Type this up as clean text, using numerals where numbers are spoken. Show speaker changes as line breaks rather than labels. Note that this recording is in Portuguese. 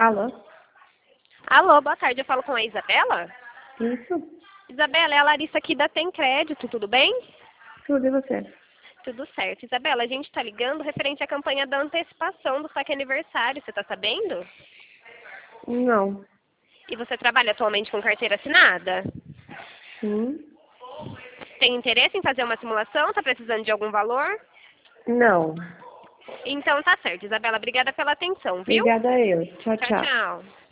Alô?
Alô, boa tarde. Eu falo com a Isabela?
Isso?
Isabela, é a Larissa aqui da Tem Crédito, tudo bem?
Tudo e você?
Tudo certo. Isabela, a gente está ligando referente à campanha da antecipação do saque aniversário, você está sabendo?
Não.
E você trabalha atualmente com carteira assinada?
Sim?
Tem interesse em fazer uma simulação? Está precisando de algum valor?
Não.
Então tá certo, Isabela. Obrigada pela atenção, viu?
Obrigada a eu. Tchau,
Tchau,
tchau.
tchau.